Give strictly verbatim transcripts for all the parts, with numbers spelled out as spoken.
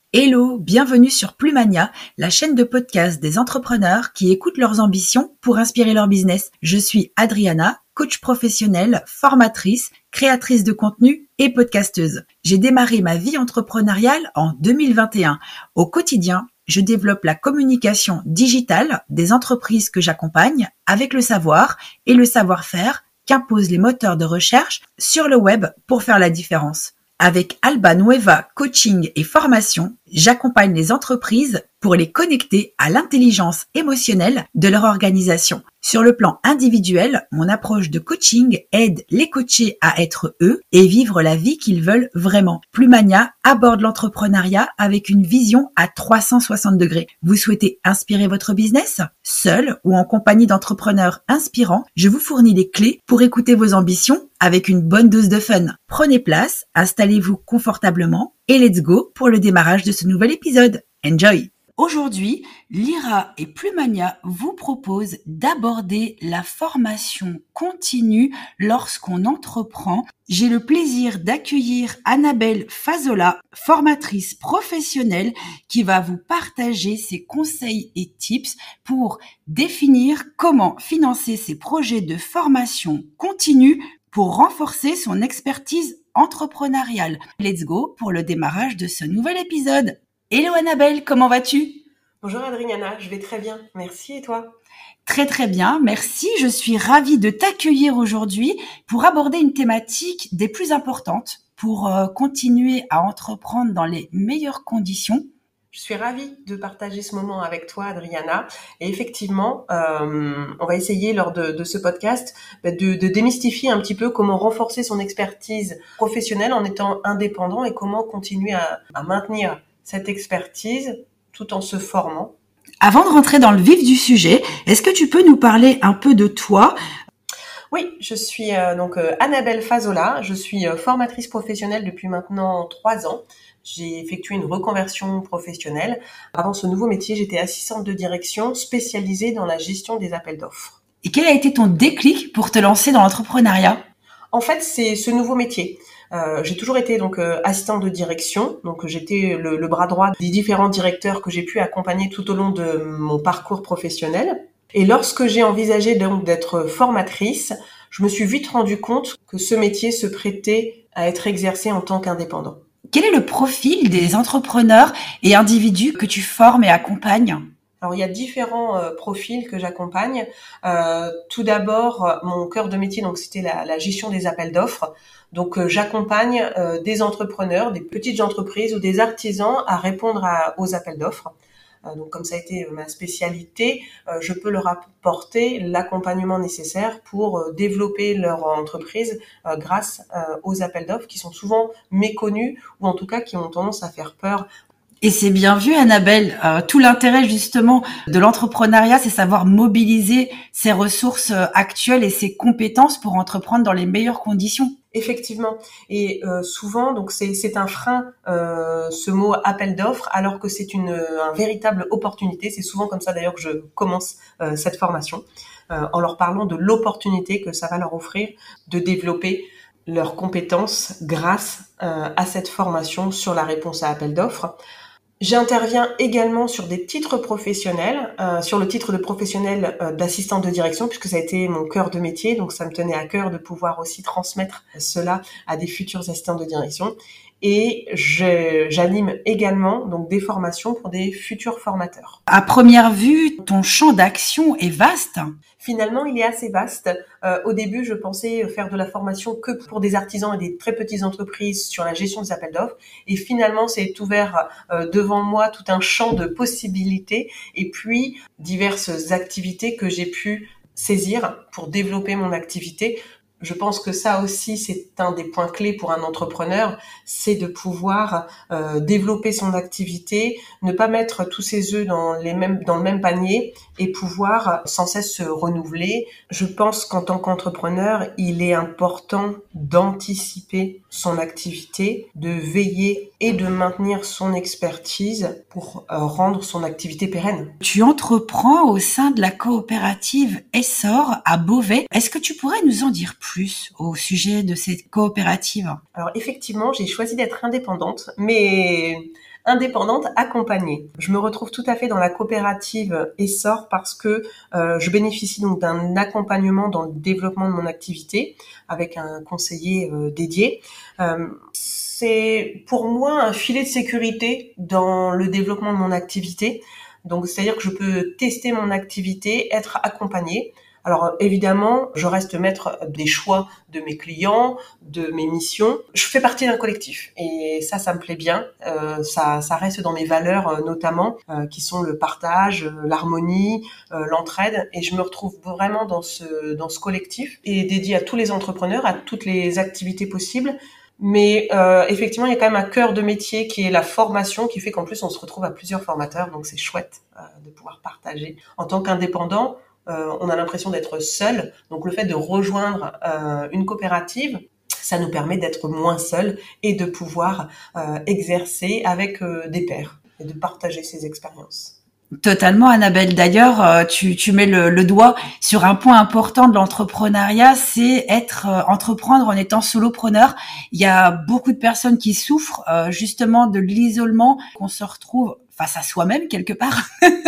Hello, bienvenue sur Plumania, la chaîne de podcast des entrepreneurs qui écoutent leurs ambitions pour inspirer leur business. Je suis Adriana, coach professionnelle, formatrice, créatrice de contenu et podcasteuse. J'ai démarré ma vie entrepreneuriale en deux mille vingt et un. Au quotidien, je développe la communication digitale des entreprises que j'accompagne avec le savoir et le savoir-faire qu'imposent les moteurs de recherche sur le web pour faire la différence. Avec Alba Nueva Coaching et Formation, j'accompagne les entreprises pour les connecter à l'intelligence émotionnelle de leur organisation. Sur le plan individuel, mon approche de coaching aide les coachés à être eux et vivre la vie qu'ils veulent vraiment. Plumania aborde l'entrepreneuriat avec une vision à trois cent soixante degrés. Vous souhaitez inspirer votre business? Seul ou en compagnie d'entrepreneurs inspirants, je vous fournis les clés pour écouter vos ambitions avec une bonne dose de fun. Prenez place, installez-vous confortablement et let's go pour le démarrage de ce nouvel épisode. Enjoy! Aujourd'hui, Lyra et Plumania vous proposent d'aborder la formation continue lorsqu'on entreprend. J'ai le plaisir d'accueillir Annabelle Fazola, formatrice professionnelle, qui va vous partager ses conseils et tips pour définir comment financer ses projets de formation continue pour renforcer son expertise entrepreneuriale. Let's go pour le démarrage de ce nouvel épisode. Hello Annabelle, comment vas-tu? Bonjour Adriana, je vais très bien, merci et toi? Très très bien, merci. Je suis ravie de t'accueillir aujourd'hui pour aborder une thématique des plus importantes pour euh, continuer à entreprendre dans les meilleures conditions. Je suis ravie de partager ce moment avec toi Adriana et effectivement, euh, on va essayer lors de, de ce podcast de, de démystifier un petit peu comment renforcer son expertise professionnelle en étant indépendant et comment continuer à, à maintenir cette expertise tout en se formant. Avant de rentrer dans le vif du sujet, est-ce que tu peux nous parler un peu de toi ? Oui, je suis euh, donc euh, Annabelle Fazola, je suis euh, formatrice professionnelle depuis maintenant trois ans. J'ai effectué une reconversion professionnelle. Avant ce nouveau métier, j'étais assistante de direction spécialisée dans la gestion des appels d'offres. Et quel a été ton déclic pour te lancer dans l'entrepreneuriat ? En fait, c'est ce nouveau métier. Euh, j'ai toujours été donc euh, assistante de direction, donc j'étais le, le bras droit des différents directeurs que j'ai pu accompagner tout au long de mon parcours professionnel. Et lorsque j'ai envisagé donc d'être formatrice, je me suis vite rendu compte que ce métier se prêtait à être exercé en tant qu'indépendant. Quel est le profil des entrepreneurs et individus que tu formes et accompagnes ? Alors, il y a différents euh, profils que j'accompagne. Euh, tout d'abord, mon cœur de métier, donc c'était la, la gestion des appels d'offres. Donc, euh, j'accompagne euh, des entrepreneurs, des petites entreprises ou des artisans à répondre à, aux appels d'offres. Euh, donc, comme ça a été ma spécialité, euh, je peux leur apporter l'accompagnement nécessaire pour euh, développer leur entreprise euh, grâce euh, aux appels d'offres qui sont souvent méconnus ou en tout cas qui ont tendance à faire peur. Et c'est bien vu, Annabelle. Euh, tout l'intérêt justement de l'entrepreneuriat, c'est savoir mobiliser ses ressources actuelles et ses compétences pour entreprendre dans les meilleures conditions. Effectivement. Et euh, souvent, donc c'est, c'est un frein, euh, ce mot appel d'offres, alors que c'est une, une véritable opportunité. C'est souvent comme ça d'ailleurs que je commence euh, cette formation, euh, en leur parlant de l'opportunité que ça va leur offrir de développer leurs compétences grâce euh, à cette formation sur la réponse à appel d'offres. J'interviens également sur des titres professionnels, euh, sur le titre de professionnel euh, d'assistante de direction, puisque ça a été mon cœur de métier, donc ça me tenait à cœur de pouvoir aussi transmettre cela à des futurs assistants de direction. Et je, j'anime également donc des formations pour des futurs formateurs. À première vue, ton champ d'action est vaste. Finalement, il est assez vaste. Euh, au début, je pensais faire de la formation que pour des artisans et des très petites entreprises sur la gestion des appels d'offres. Et finalement, c'est ouvert euh, devant moi tout un champ de possibilités et puis diverses activités que j'ai pu saisir pour développer mon activité. Je pense que ça aussi, c'est un des points clés pour un entrepreneur, c'est de pouvoir euh, développer son activité, ne pas mettre tous ses œufs dans les mêmes dans le même panier et pouvoir sans cesse se renouveler. Je pense qu'en tant qu'entrepreneur, il est important d'anticiper son activité, de veiller et de maintenir son expertise pour euh, rendre son activité pérenne. Tu entreprends au sein de la coopérative Essor à Beauvais. Est-ce que tu pourrais nous en dire plus au sujet de cette coopérative ? Alors effectivement, j'ai choisi d'être indépendante, mais indépendante accompagnée. Je me retrouve tout à fait dans la coopérative Essor parce que euh, je bénéficie donc d'un accompagnement dans le développement de mon activité avec un conseiller euh, dédié. Euh, c'est pour moi un filet de sécurité dans le développement de mon activité. Donc, c'est-à-dire que je peux tester mon activité, être accompagnée. Alors, évidemment, je reste maître des choix de mes clients, de mes missions. Je fais partie d'un collectif et ça, ça me plaît bien. Euh, ça, ça reste dans mes valeurs, euh, notamment, euh, qui sont le partage, euh, l'harmonie, euh, l'entraide. Et je me retrouve vraiment dans ce, dans ce collectif et dédié à tous les entrepreneurs, à toutes les activités possibles. Mais euh, effectivement, il y a quand même un cœur de métier qui est la formation, qui fait qu'en plus, on se retrouve à plusieurs formateurs. Donc, c'est chouette euh, de pouvoir partager. En tant qu'indépendant, euh, on a l'impression d'être seul. Donc, le fait de rejoindre euh, une coopérative, ça nous permet d'être moins seul et de pouvoir euh, exercer avec euh, des pairs et de partager ses expériences. Totalement, Annabelle. D'ailleurs, euh, tu, tu mets le, le doigt sur un point important de l'entrepreneuriat, c'est être euh, entreprendre en étant solopreneur. Il y a beaucoup de personnes qui souffrent euh, justement de l'isolement, qu'on se retrouve face à soi-même quelque part.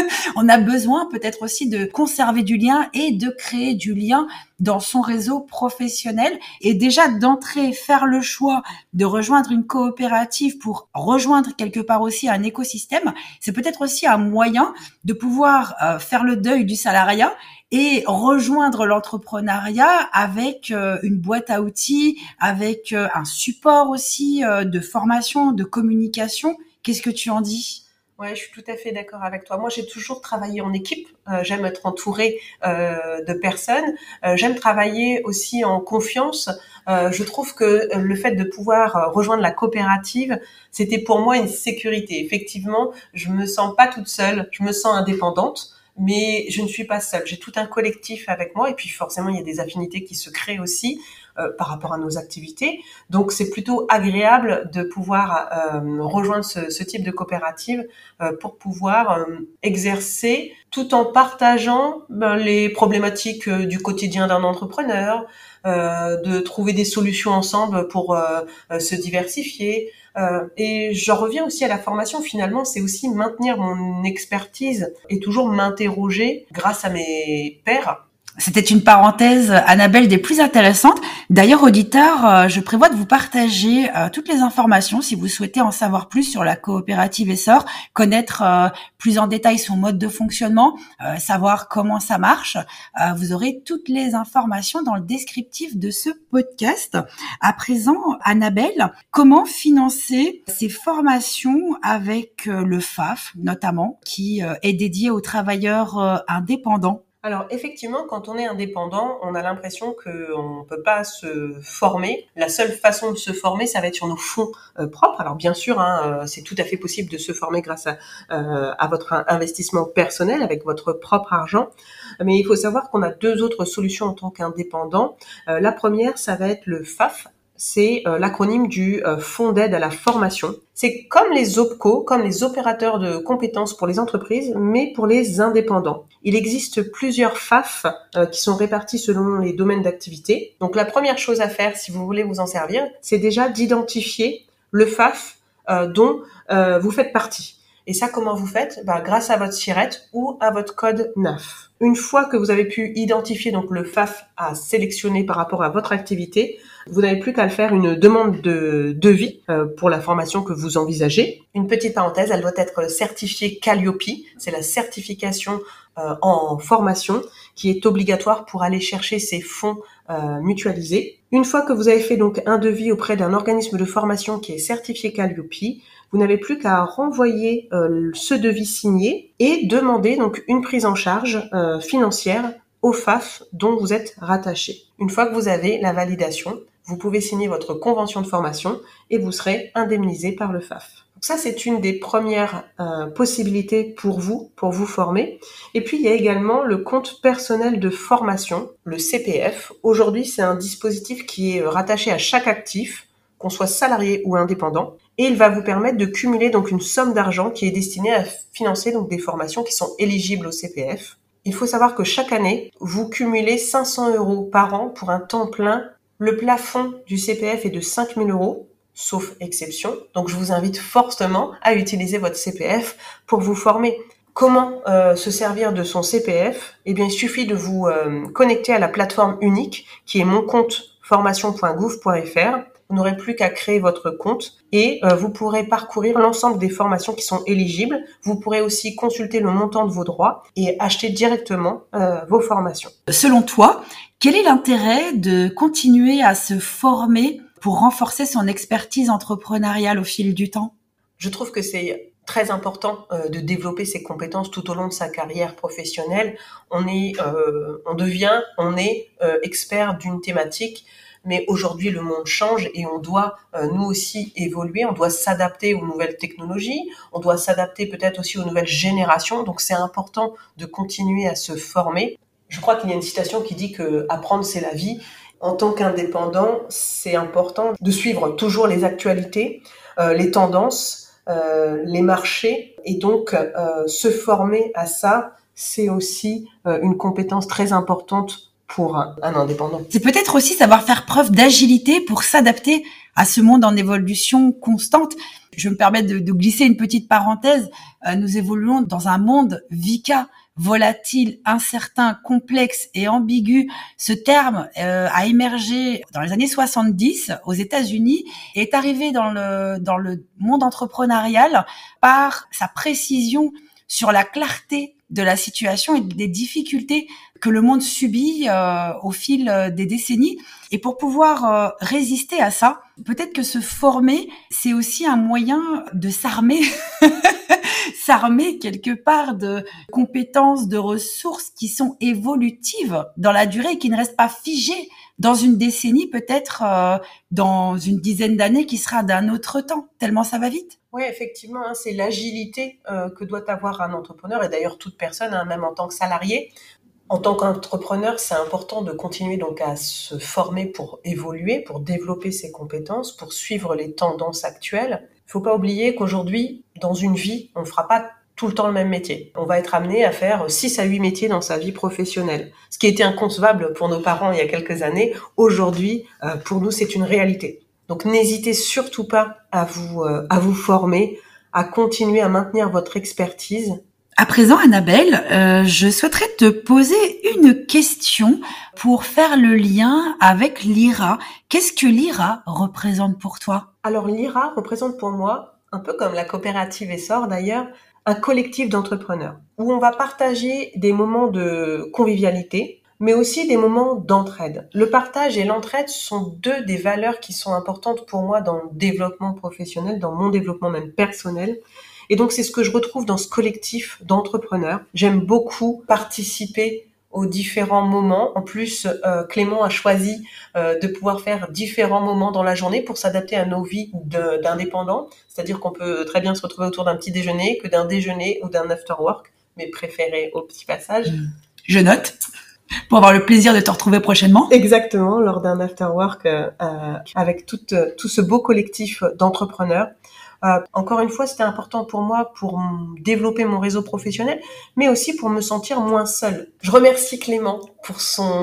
On a besoin peut-être aussi de conserver du lien et de créer du lien dans son réseau professionnel. Et déjà d'entrer, faire le choix de rejoindre une coopérative pour rejoindre quelque part aussi un écosystème, c'est peut-être aussi un moyen de pouvoir euh, faire le deuil du salariat et rejoindre l'entrepreneuriat avec euh, une boîte à outils, avec euh, un support aussi euh, de formation, de communication. Qu'est-ce que tu en dis ? Ouais, je suis tout à fait d'accord avec toi. Moi, j'ai toujours travaillé en équipe. Euh, j'aime être entourée euh, de personnes. Euh, j'aime travailler aussi en confiance. Euh, je trouve que le fait de pouvoir rejoindre la coopérative, c'était pour moi une sécurité. Effectivement, je me sens pas toute seule. Je me sens indépendante, mais je ne suis pas seule. J'ai tout un collectif avec moi et puis forcément, il y a des affinités qui se créent aussi euh, par rapport à nos activités. Donc, c'est plutôt agréable de pouvoir euh, rejoindre ce, ce type de coopérative euh, pour pouvoir euh, exercer tout en partageant ben, les problématiques euh, du quotidien d'un entrepreneur, euh, de trouver des solutions ensemble pour euh, euh, se diversifier. Euh, et j'en reviens aussi à la formation. Finalement, c'est aussi maintenir mon expertise et toujours m'interroger grâce à mes pairs. C'était une parenthèse, Annabelle, des plus intéressantes. D'ailleurs, auditeurs, euh, je prévois de vous partager euh, toutes les informations si vous souhaitez en savoir plus sur la coopérative Essor, connaître euh, plus en détail son mode de fonctionnement, euh, savoir comment ça marche. Euh, vous aurez toutes les informations dans le descriptif de ce podcast. À présent, Annabelle, comment financer ces formations avec euh, le F A F, notamment, qui euh, est dédié aux travailleurs euh, indépendants? Alors effectivement, quand on est indépendant, on a l'impression qu'on ne peut pas se former. La seule façon de se former, ça va être sur nos fonds euh, propres. Alors bien sûr, hein, euh, c'est tout à fait possible de se former grâce à, euh, à votre investissement personnel, avec votre propre argent. Mais il faut savoir qu'on a deux autres solutions en tant qu'indépendant. Euh, la première, ça va être le F A F. C'est euh, l'acronyme du euh, Fonds d'aide à la formation. C'est comme les O P C O, comme les opérateurs de compétences pour les entreprises, mais pour les indépendants. Il existe plusieurs F A F euh, qui sont répartis selon les domaines d'activité. Donc la première chose à faire, si vous voulez vous en servir, c'est déjà d'identifier le F A F euh, dont euh, vous faites partie. Et ça, comment vous faites ? Bah, grâce à votre SIRET ou à votre code N A F. Une fois que vous avez pu identifier donc le F A F à sélectionner par rapport à votre activité, vous n'avez plus qu'à le faire une demande de devis euh, pour la formation que vous envisagez. Une petite parenthèse, elle doit être certifiée Calliope. C'est la certification euh, en formation qui est obligatoire pour aller chercher ces fonds euh, mutualisés. Une fois que vous avez fait donc un devis auprès d'un organisme de formation qui est certifié Calliope, vous n'avez plus qu'à renvoyer euh, ce devis signé et demander donc une prise en charge euh, financière au F A F dont vous êtes rattaché. Une fois que vous avez la validation, vous pouvez signer votre convention de formation et vous serez indemnisé par le F A F. Donc ça, c'est une des premières euh, possibilités pour vous, pour vous former. Et puis, il y a également le compte personnel de formation, le C P F. Aujourd'hui, c'est un dispositif qui est rattaché à chaque actif, qu'on soit salarié ou indépendant. Et il va vous permettre de cumuler donc une somme d'argent qui est destinée à financer donc des formations qui sont éligibles au C P F. Il faut savoir que chaque année, vous cumulez cinq cents euros par an pour un temps plein. Le plafond du C P F est de cinq mille euros, sauf exception. Donc, je vous invite fortement à utiliser votre C P F pour vous former. Comment euh, se servir de son C P F ? Eh bien, il suffit de vous euh, connecter à la plateforme unique qui est mon compte formation point gouv point f r. Vous n'aurez plus qu'à créer votre compte et euh, vous pourrez parcourir l'ensemble des formations qui sont éligibles. Vous pourrez aussi consulter le montant de vos droits et acheter directement euh, vos formations. Selon toi, quel est l'intérêt de continuer à se former pour renforcer son expertise entrepreneuriale au fil du temps ? Je trouve que c'est très important euh, de développer ses compétences tout au long de sa carrière professionnelle. On est, euh, on devient, on est euh, expert d'une thématique, mais aujourd'hui le monde change et on doit euh, nous aussi évoluer. On doit s'adapter aux nouvelles technologies. On doit s'adapter peut-être aussi aux nouvelles générations. Donc c'est important de continuer à se former. Je crois qu'il y a une citation qui dit que apprendre c'est la vie. En tant qu'indépendant, c'est important de suivre toujours les actualités, euh, les tendances. Euh, les marchés et donc euh, se former à ça, c'est aussi euh, une compétence très importante pour un, un indépendant. C'est peut-être aussi savoir faire preuve d'agilité pour s'adapter à ce monde en évolution constante. Je me permets de, de glisser une petite parenthèse. Euh, nous évoluons dans un monde VUCA, volatile, incertain, complexe et ambigu. Ce terme euh, a émergé dans les années soixante-dix aux États-Unis et est arrivé dans le dans le monde entrepreneurial par sa précision sur la clarté de la situation et des difficultés que le monde subit euh, au fil euh, des décennies. Et pour pouvoir euh, résister à ça, peut-être que se former, c'est aussi un moyen de s'armer, s'armer quelque part de compétences, de ressources qui sont évolutives dans la durée et qui ne restent pas figées dans une décennie, peut-être euh, dans une dizaine d'années qui sera d'un autre temps, tellement ça va vite. Oui, effectivement, hein, c'est l'agilité euh, que doit avoir un entrepreneur et d'ailleurs toute personne, hein, même en tant que salarié. En tant qu'entrepreneur, c'est important de continuer donc à se former pour évoluer, pour développer ses compétences, pour suivre les tendances actuelles. Il ne faut pas oublier qu'aujourd'hui, dans une vie, on ne fera pas tout le temps le même métier. On va être amené à faire six à huit métiers dans sa vie professionnelle. Ce qui était inconcevable pour nos parents il y a quelques années, aujourd'hui, euh, pour nous, c'est une réalité. Donc n'hésitez surtout pas à vous, euh, à vous former, à continuer à maintenir votre expertise. À présent, Annabelle, euh, je souhaiterais te poser une question pour faire le lien avec l'I R A. Qu'est-ce que l'I R A représente pour toi ? Alors l'I R A représente pour moi, un peu comme la coopérative Essor d'ailleurs, un collectif d'entrepreneurs où on va partager des moments de convivialité, mais aussi des moments d'entraide. Le partage et l'entraide sont deux des valeurs qui sont importantes pour moi dans le développement professionnel, dans mon développement même personnel. Et donc, c'est ce que je retrouve dans ce collectif d'entrepreneurs. J'aime beaucoup participer aux différents moments. En plus, euh, Clément a choisi euh, de pouvoir faire différents moments dans la journée pour s'adapter à nos vies de, d'indépendants. C'est-à-dire qu'on peut très bien se retrouver autour d'un petit déjeuner, que d'un déjeuner ou d'un after work, mais préféré au petit passage. Je note. Pour avoir le plaisir de te retrouver prochainement. Exactement, lors d'un after work euh, euh, avec tout, euh, tout ce beau collectif d'entrepreneurs. Euh, encore une fois, c'était important pour moi pour m- développer mon réseau professionnel, mais aussi pour me sentir moins seule. Je remercie Clément pour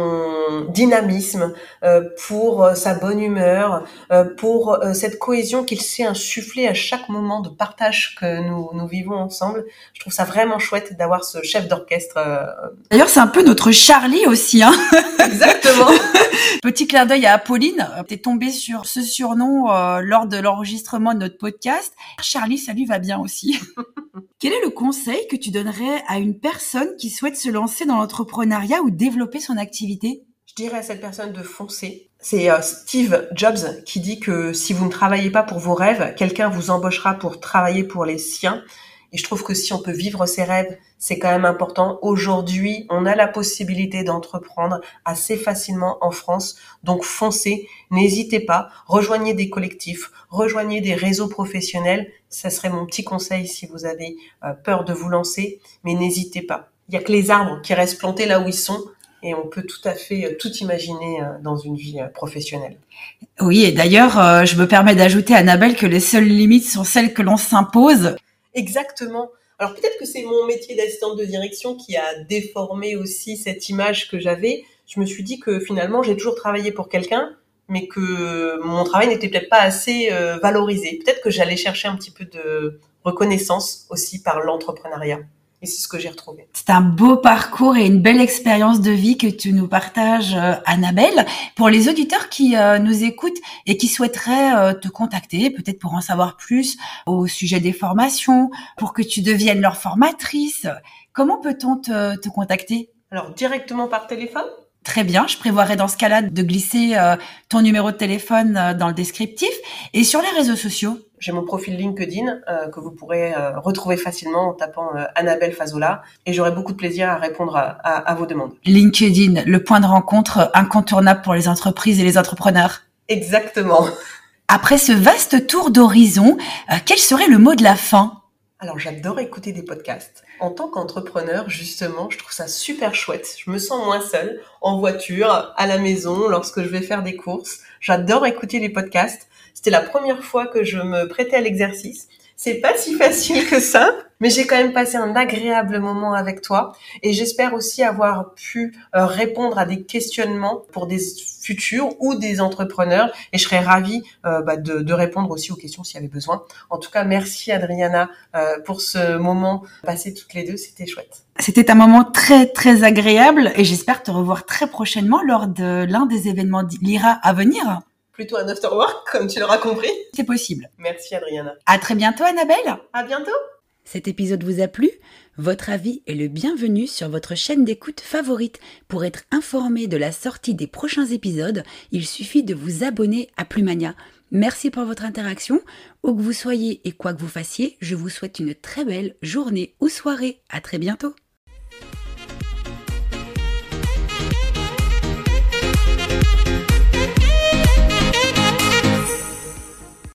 son dynamisme, euh, pour euh, sa bonne humeur, euh, pour euh, cette cohésion qu'il sait insuffler à chaque moment de partage que nous, nous vivons ensemble. Je trouve ça vraiment chouette d'avoir ce chef d'orchestre. Euh... D'ailleurs, c'est un peu notre Charlie aussi, hein. Exactement. Petit clin d'œil à Apolline. T'es tombée sur ce surnom euh, lors de l'enregistrement de notre podcast. Charlie, ça lui va bien aussi. Quel est le conseil que tu donnerais à une personne qui souhaite se lancer dans l'entrepreneuriat ou développer son activité ? Je dirais à cette personne de foncer. C'est euh, Steve Jobs qui dit que si vous ne travaillez pas pour vos rêves, quelqu'un vous embauchera pour travailler pour les siens. Et je trouve que si on peut vivre ses rêves, c'est quand même important. Aujourd'hui, on a la possibilité d'entreprendre assez facilement en France. Donc foncez, n'hésitez pas, rejoignez des collectifs, rejoignez des réseaux professionnels. Ça serait mon petit conseil si vous avez euh, peur de vous lancer. Mais n'hésitez pas. Il n'y a que les arbres qui restent plantés là où ils sont. Et on peut tout à fait euh, tout imaginer euh, dans une vie euh, professionnelle. Oui, et d'ailleurs, euh, je me permets d'ajouter à Annabelle que les seules limites sont celles que l'on s'impose. Exactement. Alors peut-être que c'est mon métier d'assistante de direction qui a déformé aussi cette image que j'avais. Je me suis dit que finalement, j'ai toujours travaillé pour quelqu'un, mais que mon travail n'était peut-être pas assez euh, valorisé. Peut-être que j'allais chercher un petit peu de reconnaissance aussi par l'entrepreneuriat. Et c'est ce que j'ai retrouvé. C'est un beau parcours et une belle expérience de vie que tu nous partages, euh, Annabelle. Pour les auditeurs qui euh, nous écoutent et qui souhaiteraient euh, te contacter, peut-être pour en savoir plus au sujet des formations, pour que tu deviennes leur formatrice, comment peut-on te, te contacter ? Alors, directement par téléphone ? Très bien, je prévoirais dans ce cas-là de glisser euh, ton numéro de téléphone euh, dans le descriptif. Et sur les réseaux sociaux ? J'ai mon profil LinkedIn euh, que vous pourrez euh, retrouver facilement en tapant euh, Annabelle Fazola et j'aurai beaucoup de plaisir à répondre à, à, à vos demandes. LinkedIn, le point de rencontre incontournable pour les entreprises et les entrepreneurs. Exactement. Après ce vaste tour d'horizon, euh, quel serait le mot de la fin ? Alors, j'adore écouter des podcasts. En tant qu'entrepreneur, justement, je trouve ça super chouette. Je me sens moins seule, en voiture, à la maison, lorsque je vais faire des courses. J'adore écouter les podcasts. C'était la première fois que je me prêtais à l'exercice. C'est pas si facile que ça, mais j'ai quand même passé un agréable moment avec toi et j'espère aussi avoir pu euh, répondre à des questionnements pour des futurs ou des entrepreneurs et je serais ravie euh, bah, de, de répondre aussi aux questions s'il y avait besoin. En tout cas, merci Adriana euh, pour ce moment passé toutes les deux, c'était chouette. C'était un moment très très agréable et j'espère te revoir très prochainement lors de l'un des événements d'I R A à venir. Plutôt un afterwork, comme tu l'auras compris. C'est possible. Merci Adriana. À très bientôt Annabelle. À bientôt. Cet épisode vous a plu ? Votre avis est le bienvenu sur votre chaîne d'écoute favorite. Pour être informé de la sortie des prochains épisodes, il suffit de vous abonner à Plumania. Merci pour votre interaction. Où que vous soyez et quoi que vous fassiez, je vous souhaite une très belle journée ou soirée. À très bientôt.